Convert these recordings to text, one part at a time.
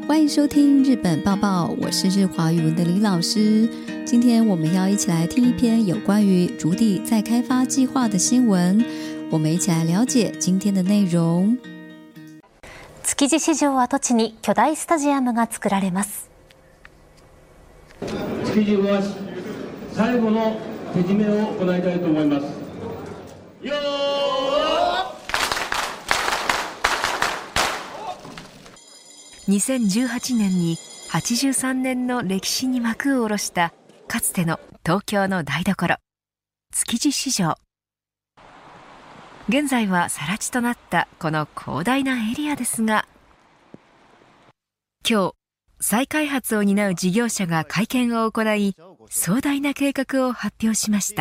欢迎收听日本报报，我是日华语文的李老师。今天我们要一起来听一篇有关于竹地再开发计划的新闻，我们一起来了解今天的内容。 築地市場跡地に巨大スタジアムが作られます。 築地大橋最後の手締めを行いたいと思います。よ 2018年に83年の歴史に幕を下ろしたかつての東京の台所築地市場。現在は更地となったこの広大なエリアですが、今日再開発を担う事業者が会見を行い、壮大な計画を発表しました。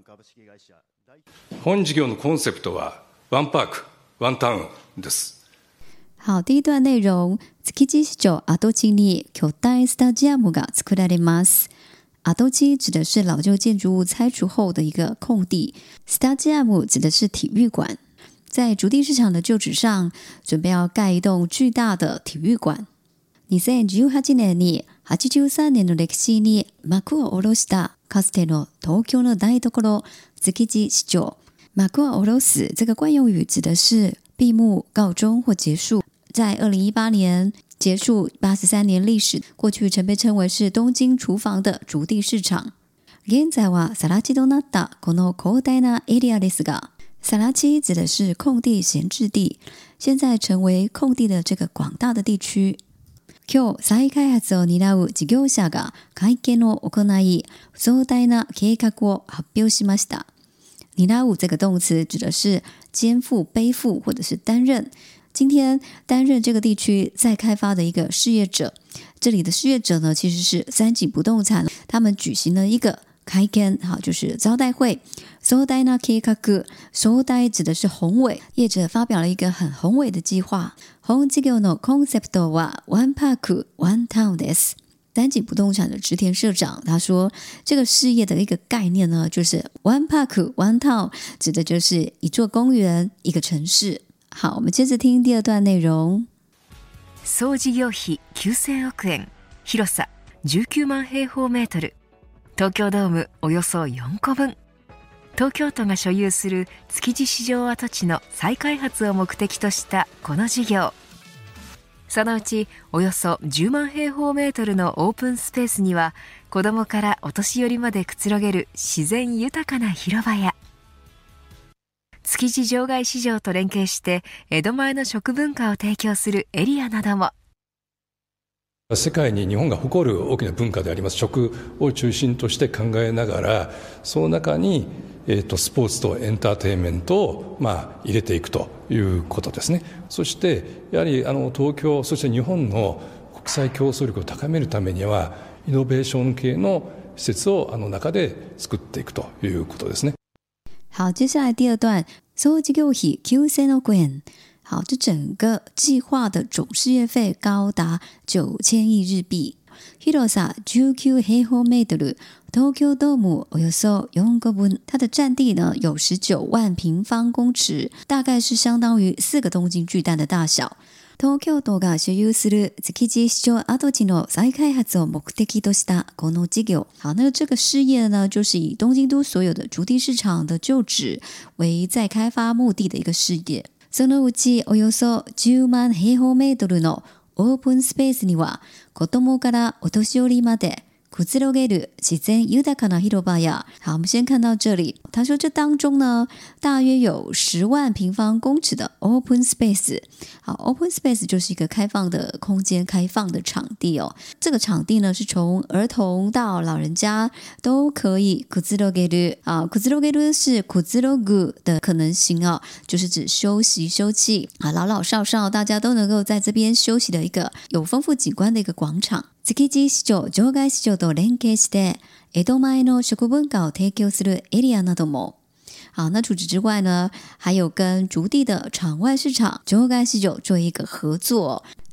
本事業のコンセプトはワンパークワンタウンです。 好，第一段内容、築地市場跡地に巨大スタジアムが作られます。跡地指的是老旧建筑物拆除后的一个空地， Stadium 指的是体育馆。在竹地市场的旧址上，准备要盖一栋巨大的体育馆。2018年に83年の歴史に幕を下ろしたかつての東京の台所築地市場。幕を下ろす这个惯用语指的是闭幕、告终或结束。在2018年结束83年历史，过去曾被称为是东京厨房的竹地市場。現在は更地となったこの広大なエリアですが、更地指的是空地闲置地，现在成为空地的这个广大的地区。今日再開発を担う事業者が会見を行い、壮大な計画を発表しました。担う这个动词指的是肩负、背负或者是担任。今天担任这个地区再开发的一个事业者，这里的事业者呢，其实是三井不动产，他们举行了一个会見，好，就是招待会。壮大な計画，壮大指的是宏伟，业者发表了一个很宏伟的计划。本事業のコンセプトはワンパークワンタウンです。三井不动产的植田社长他说，这个事业的一个概念呢，就是 One Park One Town， 指的就是一座公園、一个城市。好，我们接着听第二段内容。 総事業費9000億円、広さ19万平方メートル、東京ドームおよそ4個分。東京都が所有する築地市場跡地の再開発を目的としたこの事業。そのうちおよそ10万平方メートルのオープンスペースには、子どもからお年寄りまでくつろげる自然豊かな広場や、築地場外市場と連携して江戸前の食文化を提供するエリアなども。 世界に日本が誇る大きな文化であります食を中心として考えながら、その中にスポーツとエンターテインメントを入れていくということですね。そしてやはり東京、そして日本の国際競争力を高めるためには、イノベーション系の施設を中で作っていくということですね。 好，接下来第二段、総事業費9000億円。好，这整个计划的总事业费高达9000亿日币。広さ19平方メートル、東京ドームおよそ4個分。它的占地呢有19万平方公尺，大概是相当于4个东京巨蛋的大小。東京都が所有する築地市場跡地の再開発を目的としたこの事業。好，那这个事业呢，就是以東京都所有的竹地市場的旧址为再开发目的的一个事业。そのうちおよそ10万平方メートルのオープンスペースには、子供からお年寄りまでくつろげる自然豊かな広場や。好，我们先看到这里。他说这当中呢，大约有10万平方公尺的 open space。好， open space 就是一个开放的空间、开放的场地哦。这个场地呢，是从儿童到老人家都可以くつろげる。啊，くつろげる是くつろぐ的可能性哦，就是指休息、休憩啊，老老少少大家都能够在这边休息的一个有丰富景观的一个广场。築地市場、場外市場と連携して江戸前の食文化を提供するエリアなども。好，那除此之外呢，还有跟竹地的场外市场、場外市場做一个合作，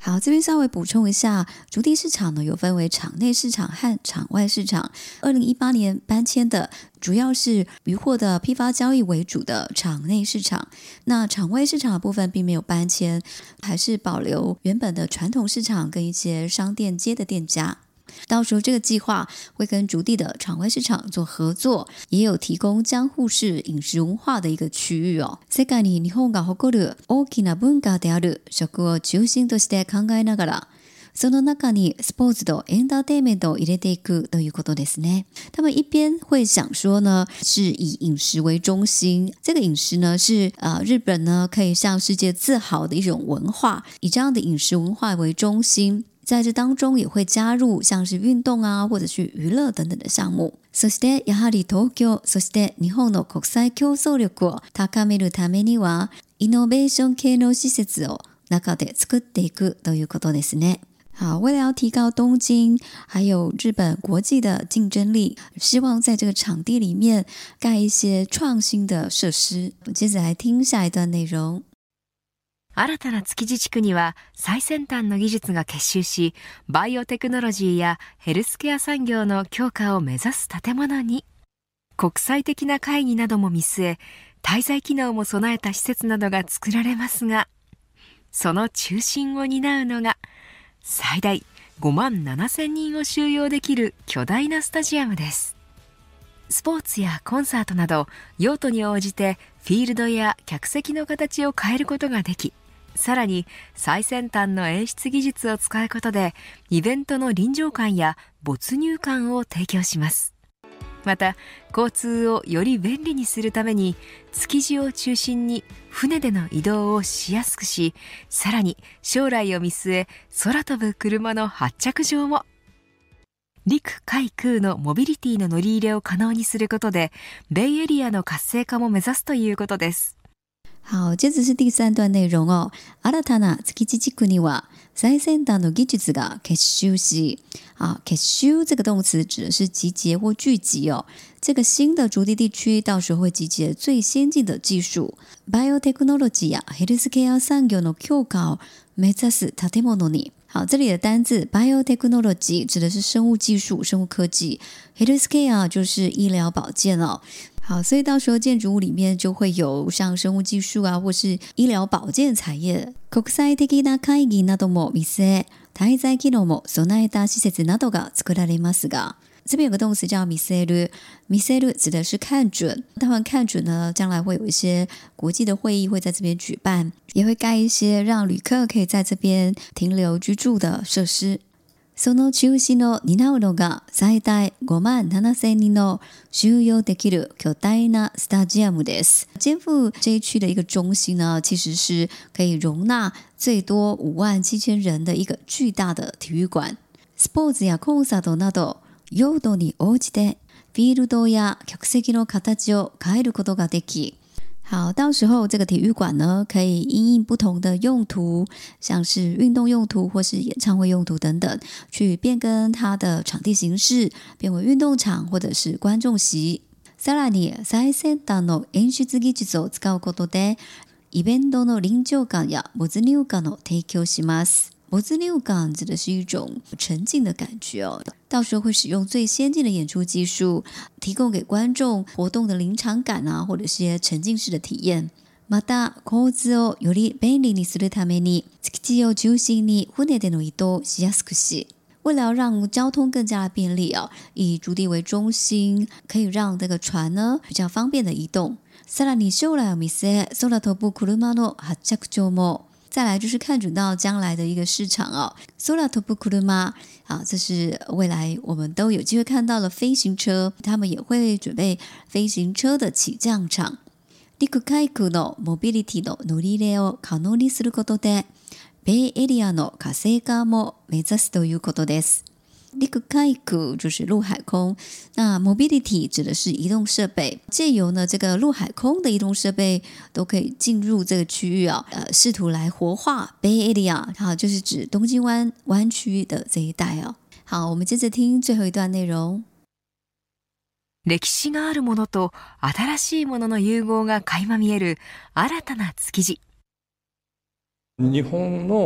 好，这边稍微补充一下，竹地市场呢有分为场内市场和场外市场。2018年搬迁的主要是渔获的批发交易为主的场内市场，那场外市场的部分并没有搬迁，还是保留原本的传统市场跟一些商店街的店家。到时候这个计划会跟竹地的场外市場做合作，也有提供江户市饮食文化的一个区域哦。世界に日本が誇る大きな文化である食を中心として考えながら、その中にスポーツとエンターテインメントを入れていくということですね。他们一边会想说呢，是以饮食为中心，这个饮食呢是日本呢可以向世界自豪的一种文化，以这样的饮食文化为中心。在这当中也会加入像是运動啊，或者是娱乐等等的项目。そしてやはり東京、そして日本の国際競争力を高めるためには、イノベーション系の施設を中で作っていくということですね。好，为了要提高东京还有日本国际的竞争力，希望在这个场地里面盖一些创新的设施。接着来听下一段内容。 新たな築地地区には最先端の技術が結集し、バイオテクノロジーやヘルスケア産業の強化を目指す建物に、国際的な会議なども見据え、滞在機能も備えた施設などが作られますが、その中心を担うのが最大5万7000人を収容できる巨大なスタジアムです。スポーツやコンサートなど用途に応じてフィールドや客席の形を変えることができ、さらに最先端の演出技術を使うことでイベントの臨場感や没入感を提供します。また交通をより便利にするために築地を中心に船での移動をしやすくし、さらに将来を見据え空飛ぶ車の発着場も陸海空のモビリティの乗り入れを可能にすることでベイエリアの活性化も目指すということです。 好，接着是第三段内容哦。新たな築地地区には最先端の技術が結集し、結集这个动词指的是集结或聚集哦。这个新的竹地地区到时候会集结最先进的技术、バイオテクノロジーやヘルスケア産業の強化を目指す建物に。好，这里的单字 biotechnology 指的是生物技术、生物科技 ，healthcare 就是医療保健哦。好，所以到时候建築物里面就会有像生物技术啊，或是医療保健产业。国際的な会議なども見据え、滞在機能も備えた施設などが作られますが。这边有个动词叫見せる，見せる指的是看准。他们看准呢，将来会有一些国际的会议会在这边举办，也会盖一些让旅客可以在这边停留居住的设施。その中心を担うのが最大5万7000人の収容できる巨大なスタジアムです。肩负这一区的一个中心呢，其实是可以容纳最多57000人的一个巨大的体育馆。スポーツやコンサートなど用途に応じてフィールドや客席の形を変えることができ、好，到时候这个体育馆呢，可以因应不同的用途，像是运动用途或是演唱会用途等等，去变更它的场地形式，变为運動場或者是观众席。さらに最先端の演出技術を使うことで、イベントの臨場感や没入感を提供します。没入感指的是一种沉浸的感觉哦，到时候会使用最先进的演出技术，提供给观众活动的临场感啊，或者是些沉浸式的体验。また交通をより便利にするために、築地を中心に船での移動しやすくし。为了让交通更加的便利啊，以竹地为中心，可以让这个船呢比较方便的移动。さらに将来を見据え、空飛ぶ車の発着場も。再来就是看准到将来的一个市场哦，空飛ぶ車啊，这是未来我们都有机会看到的飞行车，他们也会准备飞行车的起降场。陸海空のモビリティの乗り入れを可能にすることで、ベイエリアの活性化も目指すということです。陸海空就是陆海空，那 mobility 指的是移动设备，借由呢这个陆海空的移动设备都可以进入这个区域啊，试图来活化 Bay Area， 好，就是指东京湾湾区的这一带哦。好，我们接着听最后一段内容。 歴史があるものと新しいものの融合が垣間見える新たな築地。 日本の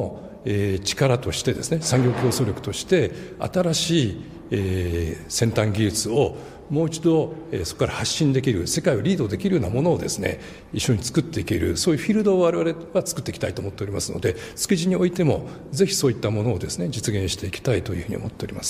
力としてですね、産業競争力として新しい先端技術をもう一度そこから発信できる、世界をリードできるようなものをですね、一緒に作っていける、そういうフィールドを我々は作っていきたいと思っておりますので、築地においてもぜひそういったものをですね、実現していきたいというふうに思っております。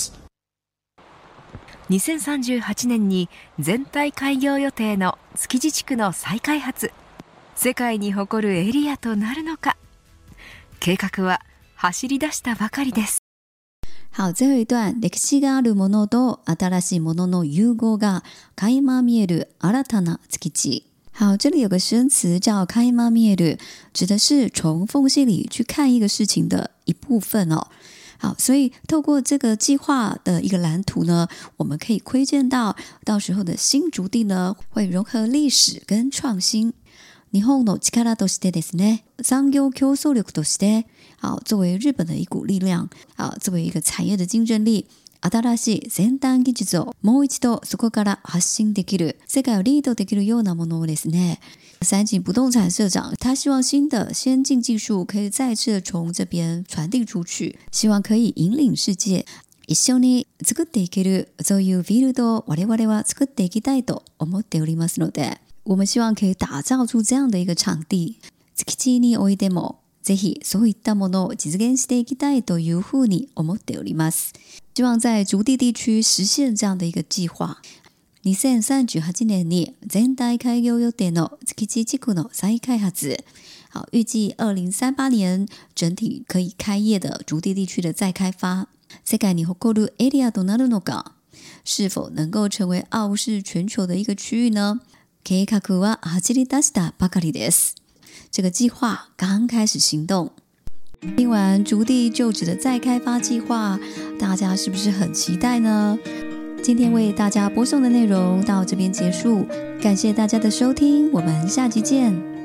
2038年に全体開業予定の築地地区の再開発、世界に誇るエリアとなるのか、計画は走り出したばかりです。 好，最後一段、歴史があるものと新しいものの融合が垣間見える新たな築地。好，这里有个生词叫垣間見える，指的是从缝隙里去看一个事情的一部分哦。好，所以透过这个计划的一个蓝图呢，我们可以窥见到时候的新竹地呢，会融合历史跟创新。日本の力としてですね、産業競争力として、好，作为日本的一股力量，好，作为一个产业的竞争力，新しい先端技術をもう一度そこから発信できる、世界をリードできるようなものをですね。三井不动产社长他希望新的先進技術可以再次从这边传递出去，希望可以引領世界。一緒に作っていける、そういうフィールドを我々は作っていきたいと思っておりますので、我们希望可以打造出这样的一个场地。築地においてもぜひそういったものを実現していきたいというふうに思っております。希望在竹地地区实现这样的一个计划。2038年に全体開業予定の築地地区の再開発。好，预计2038年整体可以开业的竹地地区的再开发。世界に誇るエリアとなるのか？是否能够成为傲视全球的一个区域呢？計画は走り出したばかりです。这个计划刚开始行动。听完竹地旧址的再开发计划，大家是不是很期待呢？今天为大家播送的内容到这边结束，感谢大家的收听，我们下集见。